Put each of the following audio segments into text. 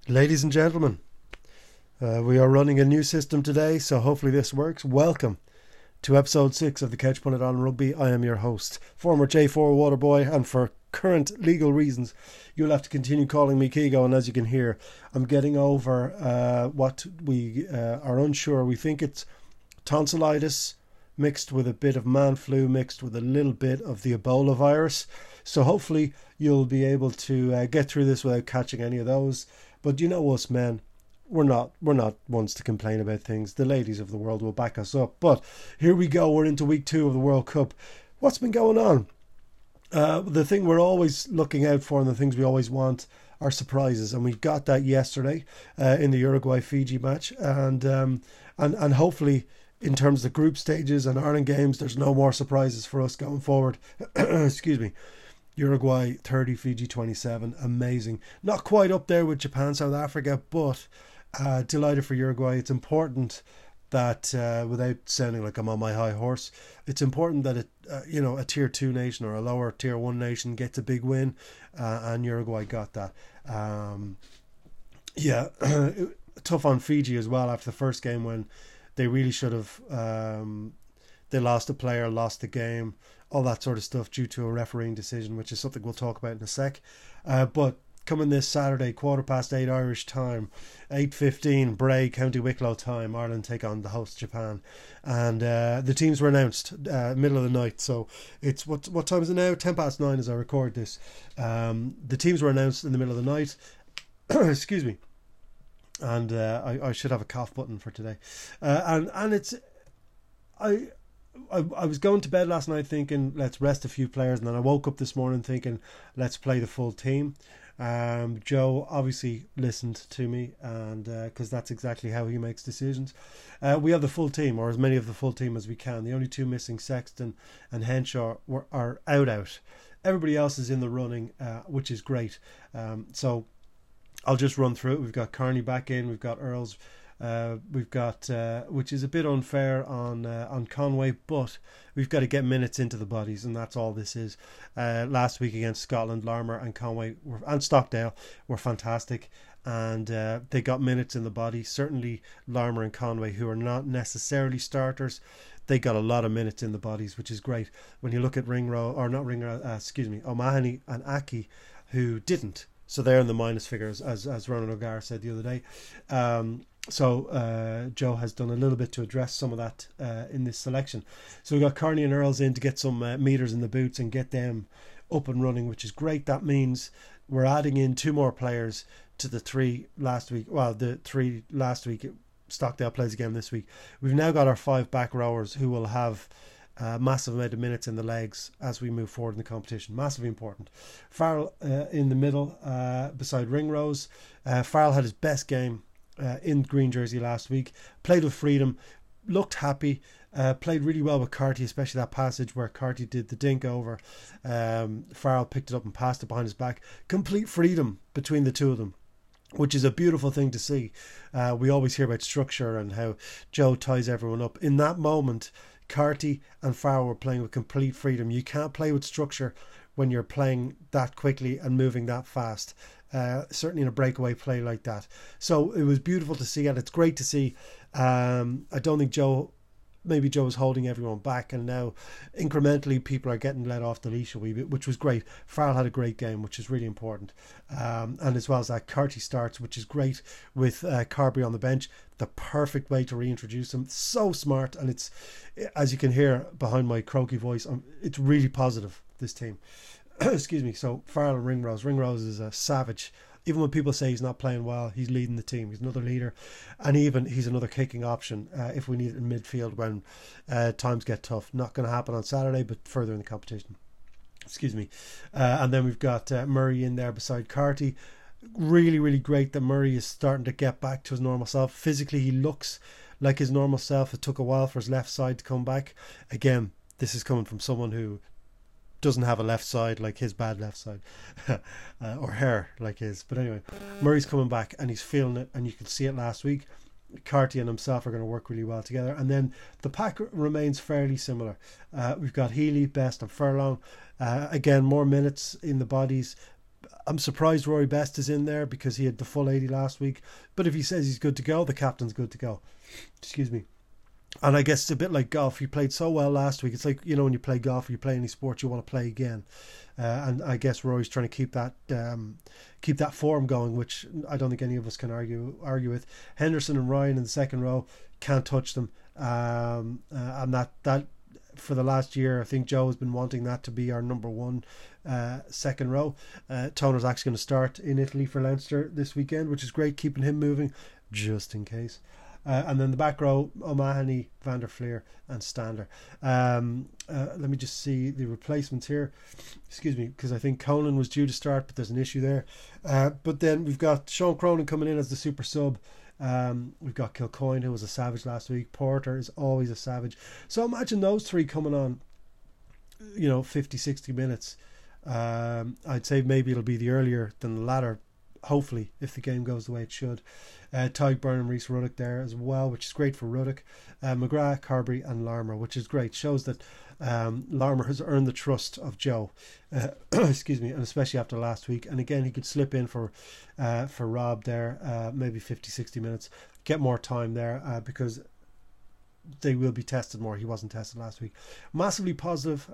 Ladies and gentlemen, we are running a new system today, so hopefully this works. Welcome to episode 6 of the Couch Pundit on Rugby. I am your host, former J4 Waterboy, and for current legal reasons, you'll have to continue calling me Keego. And as you can hear, I'm getting over what we are unsure. We think it's tonsillitis mixed with a bit of man flu, mixed with a little bit of the Ebola virus. So hopefully you'll be able to get through this without catching any of those. But you know us men, we're not ones to complain about things. The ladies of the world will back us up. But here we go. We're into week 2 of the World Cup. What's been going on? The thing we're always looking out for and the things we always want are surprises, and we got that yesterday in the Uruguay-Fiji match, and hopefully in terms of the group stages and Ireland games, there's no more surprises for us going forward. Excuse me. Uruguay 30, Fiji 27, amazing. Not quite up there with Japan, South Africa, but delighted for Uruguay. It's important that, without sounding like I'm on my high horse, it's important that a tier 2 nation or a lower tier 1 nation gets a big win, and Uruguay got that. Tough on Fiji as well after the first game when they really should have. They lost a player, lost the game, all that sort of stuff due to a refereeing decision, which is something we'll talk about in a sec. But coming this Saturday, 8:15 Irish time, 8:15 Bray, County Wicklow time, Ireland take on the host Japan. And the teams were announced middle of the night. So it's, what time is it now? 9:10 as I record this. The teams were announced in the middle of the night. Excuse me. And I should have a cough button for today. And it's... I was going to bed last night thinking let's rest a few players, and then I woke up this morning thinking let's play the full team. Joe obviously listened to me, and because that's exactly how he makes decisions. We have the full team, or as many of the full team as we can. The only two missing, Sexton and Henshaw, are out. Everybody else is in the running, which is great. So I'll just run through it. We've got Carney back in, we've got Earls. We've got, which is a bit unfair on Conway, but we've got to get minutes into the bodies, and that's all this is. Last week against Scotland, Larmour and Conway and Stockdale were fantastic, and they got minutes in the body. Certainly Larmour and Conway, who are not necessarily starters, they got a lot of minutes in the bodies, which is great. When you look at O'Mahony and Aki, who didn't, so they're in the minus figures, as Ronan O'Gara said the other day. So Joe has done a little bit to address some of that in this selection. So we got Carney and Earls in to get some meters in the boots and get them up and running, which is great. That means we're adding in 2 more players to the 3 last week. Well, the 3 last week, Stockdale plays again this week. We've now got our 5 back rowers who will have massive amount of minutes in the legs as we move forward in the competition. Massively important. Farrell in the middle beside Ringrose. Farrell had his best game in green jersey last week, played with freedom, looked happy, played really well with Carty, especially that passage where Carty did the dink over. Farrell picked it up and passed it behind his back. Complete freedom between the two of them, which is a beautiful thing to see. We always hear about structure and how Joe ties everyone up. In that moment, Carty and Farrell were playing with complete freedom. You can't play with structure when you're playing that quickly and moving that fast. Certainly in a breakaway play like that. So it was beautiful to see, and it's great to see. I don't think maybe Joe was holding everyone back, and now incrementally people are getting let off the leash a wee bit, which was great. Farrell had a great game, which is really important. And as well as that, Carty starts, which is great, with Carberry on the bench. The perfect way to reintroduce him. So smart, and it's, as you can hear behind my croaky voice, it's really positive, this team. Excuse me. So Farrell and Ringrose. Ringrose is a savage. Even when people say he's not playing well, he's leading the team. He's another leader, and even he's another kicking option if we need it in midfield when times get tough. Not going to happen on Saturday, but further in the competition. Excuse me. And then we've got Murray in there beside Carty. Really, really great that Murray is starting to get back to his normal self. Physically, he looks like his normal self. It took a while for his left side to come back. Again, this is coming from someone who doesn't have a left side like his bad left side or hair like his, but anyway, Murray's coming back and he's feeling it, and you could see it last week. Carty and himself are going to work really well together, and then the pack remains fairly similar. We've got Healy, Best and Furlong, again more minutes in the bodies. I'm surprised Rory Best is in there because he had the full 80 last week. But if he says he's good to go, the captain's good to go. Excuse me. And I guess it's a bit like golf. You played so well last week. It's like, you know, when you play golf or you play any sport, you want to play again. And I guess Rory's trying to keep that form going, which I don't think any of us can argue with. Henderson and Ryan in the second row, can't touch them. And that for the last year, I think Joe has been wanting that to be our number one second row. Toner's actually going to start in Italy for Leinster this weekend, which is great, keeping him moving just in case. And then the back row, O'Mahony, Van der Fleer and Standler. Let me just see the replacements here. Excuse me, because I think Conan was due to start, but there's an issue there. But then we've got Sean Cronin coming in as the super sub. We've got Kilcoyne, who was a savage last week. Porter is always a savage. So imagine those three coming on, 50, 60 minutes. I'd say maybe it'll be the earlier than the latter, hopefully, if the game goes the way it should. Tyke Byrne, Rhys Ruddock there as well, which is great for Ruddock. McGrath, Carberry and Larmour, which is great. Shows that Larmour has earned the trust of Joe, excuse me, and especially after last week. And again, he could slip in for Rob there, maybe 50, 60 minutes, get more time there because they will be tested more. He wasn't tested last week. Massively positive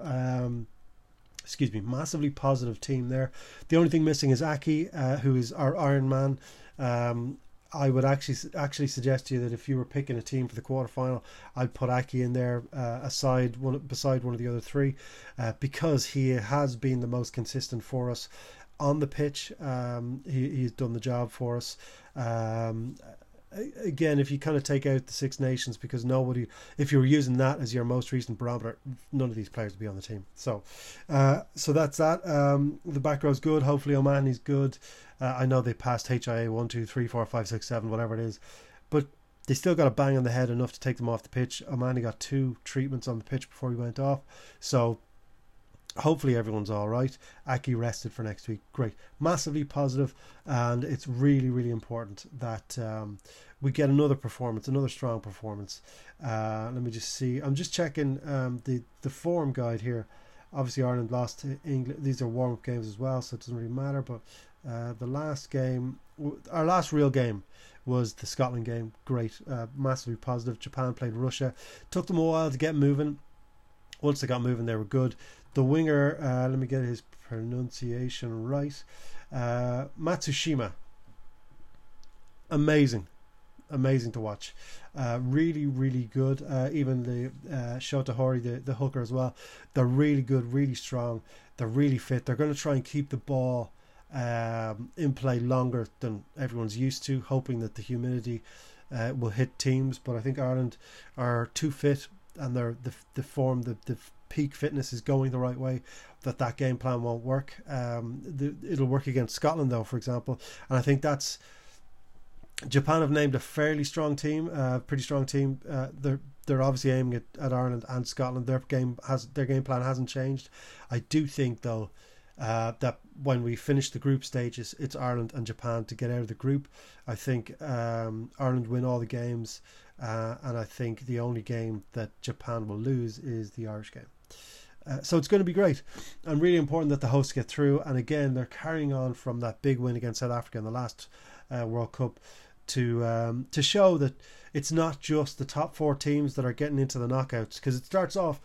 team there. The only thing missing is Aki, who is our Iron Man. I would actually suggest to you that if you were picking a team for the quarterfinal, I'd put Aki in there beside one of the other three, because he has been the most consistent for us on the pitch. He's done the job for us. Again, if you kind of take out the Six Nations, because if you were using that as your most recent barometer, none of these players would be on the team. So that's that. The back row's good. Hopefully O'Mahony's good. I know they passed HIA 1, 2, 3, 4, 5, 6, 7, whatever it is, but they still got a bang on the head enough to take them off the pitch. O'Mahony got 2 treatments on the pitch before he went off. So hopefully everyone's all right. Aki rested for next week. Great. Massively positive, and it's really, really important that we get another strong performance. Let me just see. I'm just checking the form guide here. Obviously Ireland lost to England. These are warm-up games as well, so it doesn't really matter. But the last game, our last real game, was the Scotland game. Great. Massively positive. Japan played Russia. Took them a while to get moving. Once they got moving, they were good. The winger, let me get his pronunciation right. Matsushima. Amazing to watch. Really, really good. Even the Shota Hori, the hooker as well. They're really good, really strong. They're really fit. They're going to try and keep the ball in play longer than everyone's used to, hoping that the humidity will hit teams. But I think Ireland are too fit, and the form, the peak fitness is going the right way, that game plan won't work. It'll work against Scotland though, for example, and I think that's Japan have named a fairly strong team, pretty strong team. They're obviously aiming at Ireland and Scotland. Their game plan hasn't changed. I do think though that when we finish the group stages, it's Ireland and Japan to get out of the group. I think Ireland win all the games, and I think the only game that Japan will lose is the Irish game. So it's going to be great and really important that the hosts get through. And again, they're carrying on from that big win against South Africa in the last World Cup to show that it's not just the top 4 teams that are getting into the knockouts, because it starts off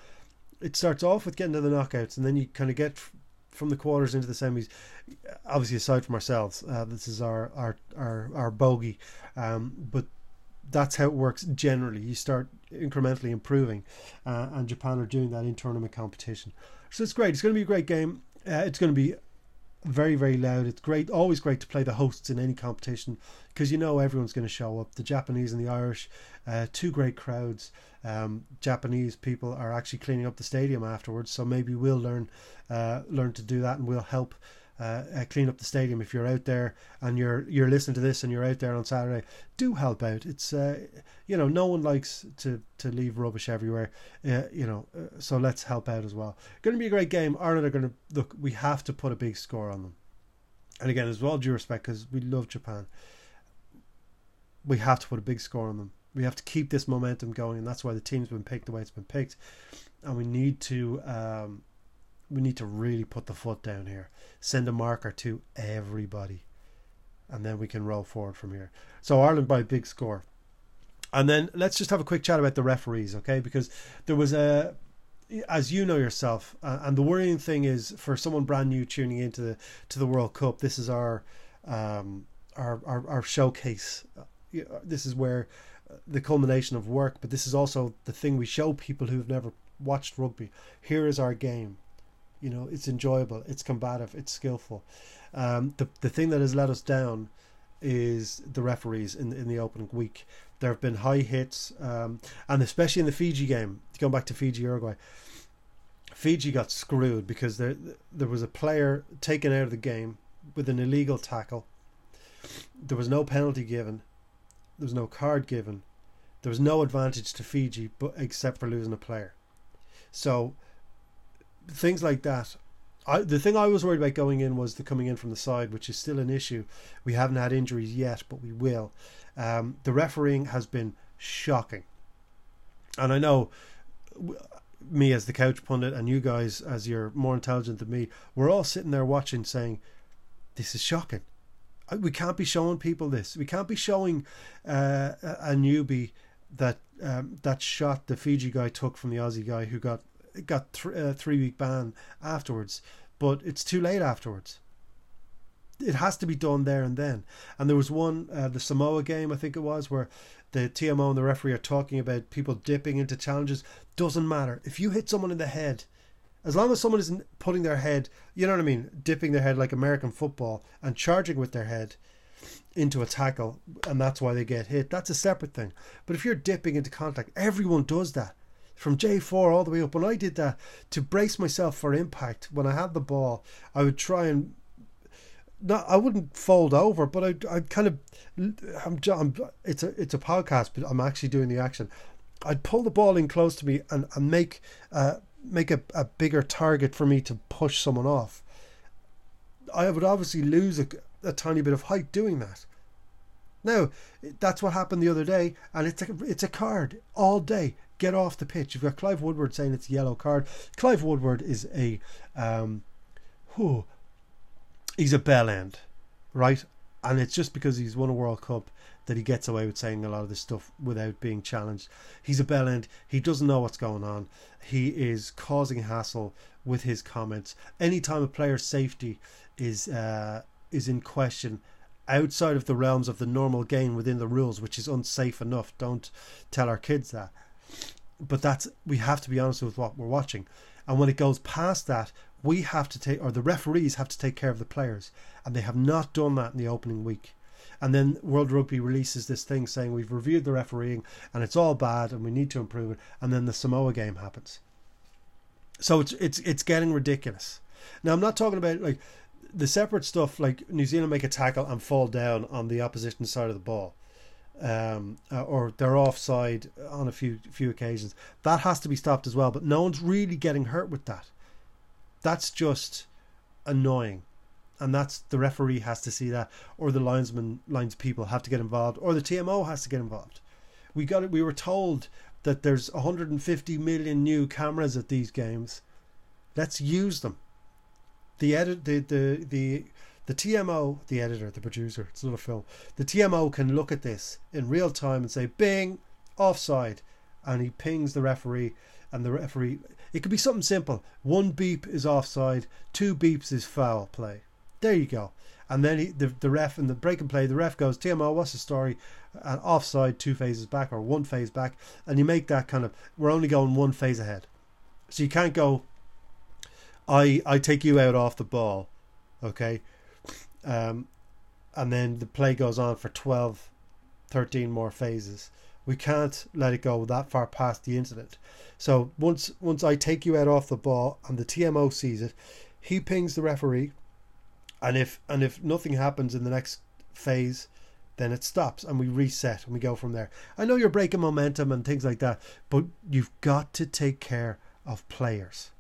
with getting to the knockouts, and then you kind of get from the quarters into the semis. Obviously, aside from ourselves, this is our bogey, but that's how it works generally. You start incrementally improving, and Japan are doing that in tournament competition. So it's great. It's going to be a great game. It's going to be very, very loud. It's great, always great to play the hosts in any competition, because everyone's going to show up. The Japanese and the Irish, 2 great crowds. Japanese people are actually cleaning up the stadium afterwards, so maybe we'll learn to do that, and we'll help clean up the stadium. If you're out there and you're listening to this and you're out there on Saturday, do help out. It's no one likes to leave rubbish everywhere, so let's help out as well. Going to be a great game. Ireland are going to look. We have to put a big score on them, and again, as well, due respect, because we love Japan, we have to put a big score on them. We have to keep this momentum going, and that's why the team's been picked the way it's been picked, and we need to we need to really put the foot down here. Send a marker to everybody. And then we can roll forward from here. So Ireland by a big score. And then let's just have a quick chat about the referees, okay? Because there was as you know yourself, and the worrying thing is for someone brand new tuning into the World Cup, this is our showcase. This is where the culmination of work, but this is also the thing we show people who've never watched rugby. Here is our game. You know, it's enjoyable, it's combative, it's skillful. The thing that has let us down is the referees in the opening week. There have been high hits, and especially in the Fiji game, going back to Fiji Uruguay, Fiji got screwed because there was a player taken out of the game with an illegal tackle. There was no penalty given. There was no card given. There was no advantage to Fiji, but except for losing a player. So things like that. The thing I was worried about going in was the coming in from the side, which is still an issue. We haven't had injuries yet, but we will. The refereeing has been shocking. And I know me as the couch pundit and you guys as you're more intelligent than me, we're all sitting there watching saying, this is shocking. We can't be showing people this. We can't be showing a newbie that shot the Fiji guy took from the Aussie guy who got 3-week ban afterwards, but it's too late afterwards. It has to be done there and then. And there was one, the Samoa game I think it was, where the TMO and the referee are talking about people dipping into challenges. Doesn't matter if you hit someone in the head, as long as someone isn't putting their head, you know what I mean, dipping their head like American football and charging with their head into a tackle, and that's why they get hit, that's a separate thing. But if you're dipping into contact, everyone does that. From J4 all the way up. When I did that to brace myself for impact, when I had the ball, I would try and I wouldn't fold over, but I'd kind of it's a podcast, but I'm actually doing the action. I'd pull the ball in close to me and make a bigger target for me to push someone off. I would obviously lose a tiny bit of height doing that. Now, that's what happened the other day, and it's a card all day. Get off the pitch. You've got Clive Woodward saying it's a yellow card. Clive Woodward is he's a bell end, right? And it's just because he's won a World Cup that he gets away with saying a lot of this stuff without being challenged. He's a bell end. He doesn't know what's going on. He is causing hassle with his comments. Anytime a player's safety is in question outside of the realms of the normal game within the rules, which is unsafe enough. Don't tell our kids that. But we have to be honest with what we're watching. And when it goes past that, we have to take, or the referees have to take care of the players. And they have not done that in the opening week. And then World Rugby releases this thing saying we've reviewed the refereeing and it's all bad and we need to improve it. And then the Samoa game happens. So it's getting ridiculous. Now I'm not talking about like the separate stuff like New Zealand make a tackle and fall down on the opposition side of the ball. Or they're offside on a few occasions. That has to be stopped as well, but no one's really getting hurt with that. That's just annoying, and that's the referee has to see that, or the lines people have to get involved, or the TMO has to get involved. We were told that there's 150 million new cameras at these games. Let's use them. The TMO, the editor, the producer, it's not a film. The TMO can look at this in real time and say, bing, offside. And he pings the referee, and the referee, it could be something simple. 1 beep is offside, 2 beeps is foul play. There you go. And then the ref, in the break and play, the ref goes, TMO, what's the story? And offside, 2 phases back, or 1 phase back. And you make that kind of, we're only going 1 phase ahead. So you can't go, I take you out off the ball, okay? And then the play goes on for 12, 13 more phases. We can't let it go that far past the incident. So once I take you out off the ball and the TMO sees it, he pings the referee, and if nothing happens in the next phase, then it stops and we reset and we go from there. I know you're breaking momentum and things like that, but you've got to take care of players.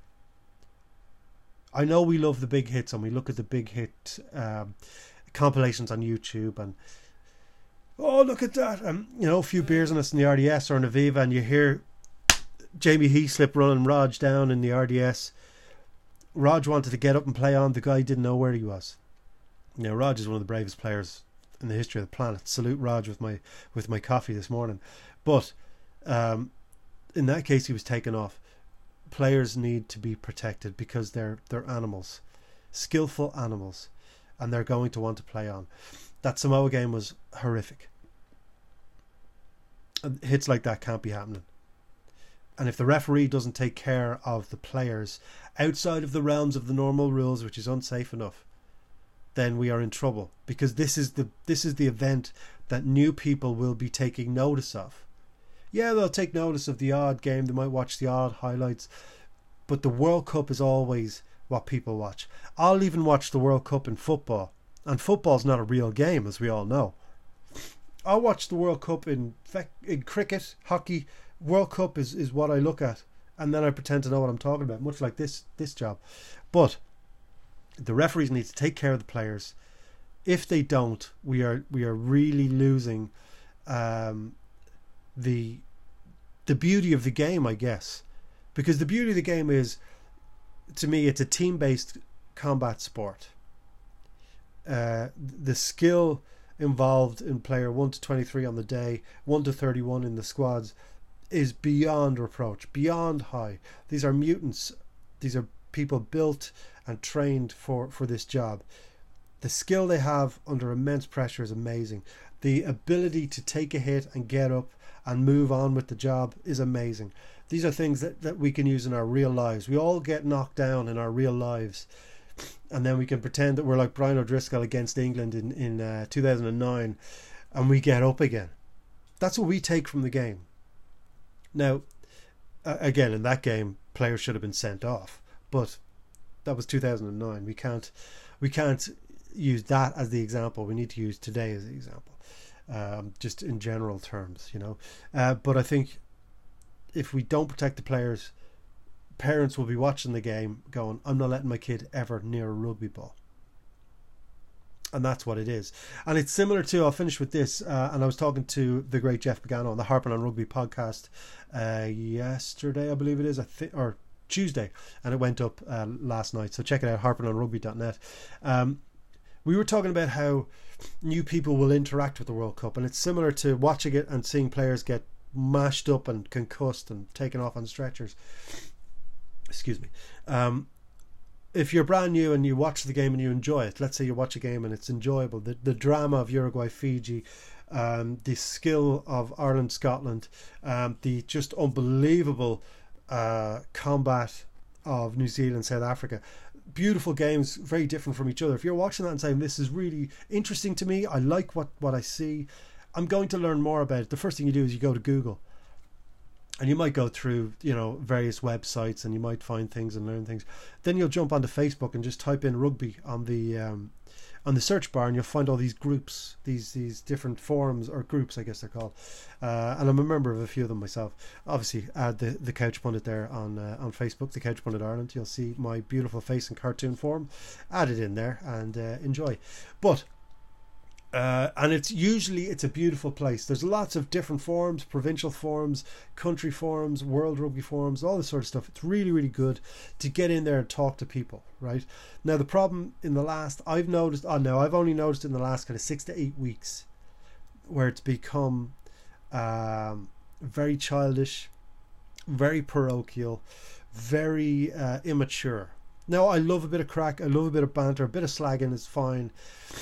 I know we love the big hits and we look at the big hit compilations on YouTube and oh, look at that, and a few beers on us in the RDS or in Aviva, and you hear Jamie Heaslip running Raj down in the RDS Rog wanted to get up and play on. The guy didn't know where he was. Now, Rog is one of the bravest players in the history of the planet. Salute Rog with my coffee this morning. But in that case, he was taken off. Players need to be protected because they're animals, skillful animals, and they're going to want to play on. That Samoa game was horrific. Hits like that can't be happening. And if the referee doesn't take care of the players outside of the realms of the normal rules, which is unsafe enough, then we are in trouble, because this is the event that new people will be taking notice of. Yeah, they'll take notice of the odd game, they might watch the odd highlights, but the World Cup is always what people watch. I'll even watch the World Cup in football, and football's not a real game, as we all know. I'll watch the World Cup in cricket, hockey. World Cup is what I look at, and then I pretend to know what I'm talking about, much like this job. But the referees need to take care of the players. If they don't, we are really losing the beauty of the game, I guess. Because the beauty of the game is, to me, it's a team-based combat sport. The skill involved in player 1 to 23 on the day, 1 to 31 in the squads, is beyond reproach, beyond high. These are mutants. These are people built and trained for this job. The skill they have under immense pressure is amazing. The ability to take a hit and get up and move on with the job is amazing. These are things that we can use in our real lives. We all get knocked down in our real lives, and then we can pretend that we're like Brian O'Driscoll against England in 2009, and we get up again. That's what we take from the game. Now, again, in that game, players should have been sent off, but that was 2009. We can't use that as the example. We need to use today as the example, just in general terms, you know. But I think if we don't protect the players, parents will be watching the game going, I'm not letting my kid ever near a rugby ball. And that's what it is. And it's similar to, I'll finish with this, and I was talking to the great Jeff Pagano on the Harping on Rugby podcast yesterday, I believe it is, or Tuesday, and it went up last night. So check it out, harpingonrugby.net. We were talking about how new people will interact with the World Cup, and it's similar to watching it and seeing players get mashed up and concussed and taken off on stretchers. Excuse me. If you're brand new and you watch the game and you enjoy it, let's say you watch a game and it's enjoyable, the drama of Uruguay-Fiji, the skill of Ireland-Scotland, the just unbelievable combat of New Zealand-South Africa, beautiful games, very different from each other. If you're watching that and saying, this is really interesting to me, I like what I see, I'm going to learn more about it, the first thing you do is you go to Google. And you might go through, you know, various websites, and you might find things and learn things. Then you'll jump onto Facebook and just type in rugby on the search bar, and you'll find all these groups, these different forums or groups, I guess they're called. And I'm a member of a few of them myself. Obviously, add the Couch Pundit there on Facebook, the Couch Pundit Ireland. You'll see my beautiful face in cartoon form. Add it in there and enjoy. But and it's a beautiful place. There's lots of different forums, provincial forums, country forums, world rugby forums, all this sort of stuff. It's really, really good to get in there and talk to people, right? Now, the problem in the last, I've only noticed in the last kind of 6 to 8 weeks, where it's become very childish, very parochial, very immature. Now, I love a bit of crack, I love a bit of banter, a bit of slagging is fine.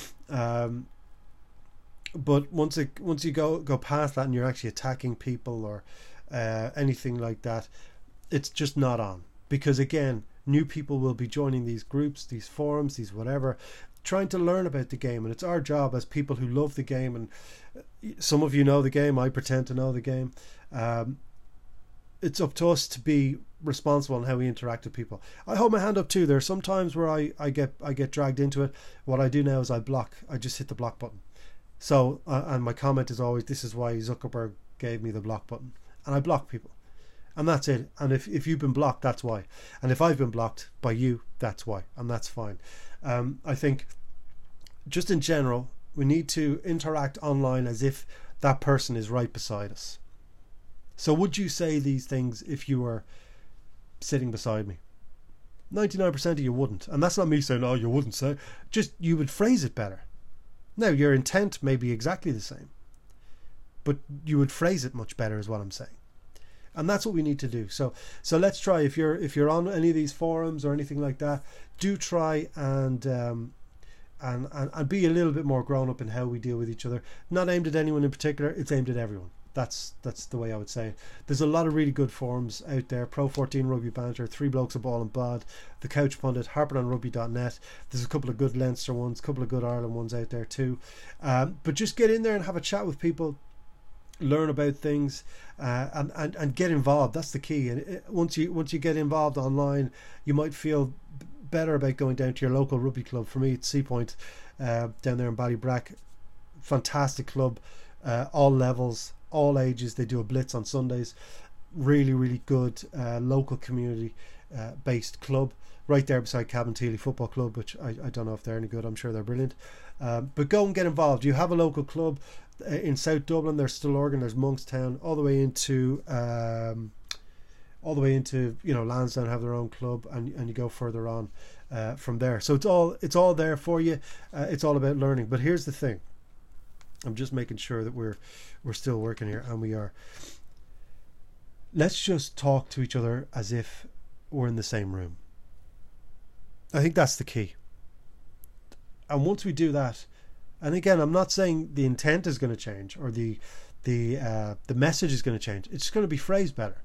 But once you go past that and you're actually attacking people or anything like that, it's just not on. Because again, new people will be joining these groups, these forums, these whatever, trying to learn about the game. And it's our job as people who love the game, and some of you know the game, I pretend to know the game. It's up to us to be responsible in how we interact with people. I hold my hand up too. There are some times where I get dragged into it. What I do now is I just hit the block button. So, and my comment is always, this is why Zuckerberg gave me the block button. And I block people. And that's it. And if you've been blocked, that's why. And if I've been blocked by you, that's why. And that's fine. I think, just in general, we need to interact online as if that person is right beside us. So would you say these things if you were sitting beside me? 99% of you wouldn't. And that's not me saying, oh, you wouldn't say. Just you would phrase it better. Now, your intent may be exactly the same, but you would phrase it much better is what I'm saying. And that's what we need to do. So let's try, if you're on any of these forums or anything like that, do try and be a little bit more grown up in how we deal with each other. Not aimed at anyone in particular, it's aimed at everyone. That's the way I would say it. There's a lot of really good forums out there. Pro 14 Rugby Banter, Three Blokes a Ball and Bod, The Couch Pundit, HarperOnRugby.net. There's a couple of good Leinster ones, a couple of good Ireland ones out there too. But just get in there and have a chat with people, learn about things, and get involved. That's the key. And once you get involved online, you might feel better about going down to your local rugby club. For me, it's Seapoint down there in Ballybrack. Fantastic club, all levels, all ages. They do a blitz on Sundays. Really, really good local community based club, right there beside Cabinteely Football Club, which I don't know if they're any good. I'm sure they're brilliant. But go and get involved. You have a local club in South Dublin. There's Stillorgan, there's Monkstown, all the way into Lansdowne have their own club, and you go further on from there. So it's all there for you. It's all about learning. But here's the thing. I'm just making sure that we're still working here, and we are. Let's just talk to each other as if we're in the same room. I think that's the key. And once we do that, and again, I'm not saying the intent is going to change or the message is going to change. It's going to be phrased better.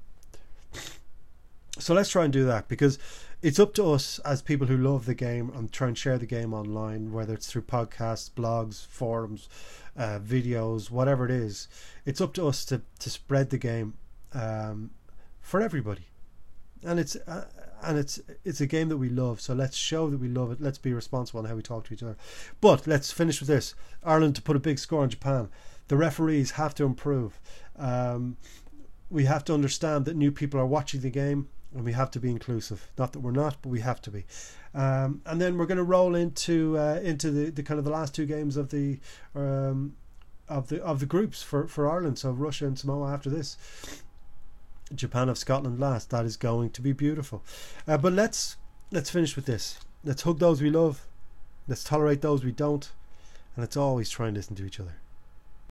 So let's try and do that, because it's up to us as people who love the game and try and share the game online, whether it's through podcasts, blogs, forums, videos, whatever it is. It's up to us to spread the game for everybody, and it's a game that we love. So let's show that we love it. Let's be responsible in how we talk to each other. But let's finish with this: Ireland to put a big score on Japan. The referees have to improve. We have to understand that new people are watching the game, and we have to be inclusive. Not that we're not, but we have to be. And then we're going to roll into the kind of the last two games of the groups for Ireland. So Russia and Samoa after this. Japan of Scotland last. That is going to be beautiful. But let's finish with this. Let's hug those we love. Let's tolerate those we don't. And let's always try and listen to each other.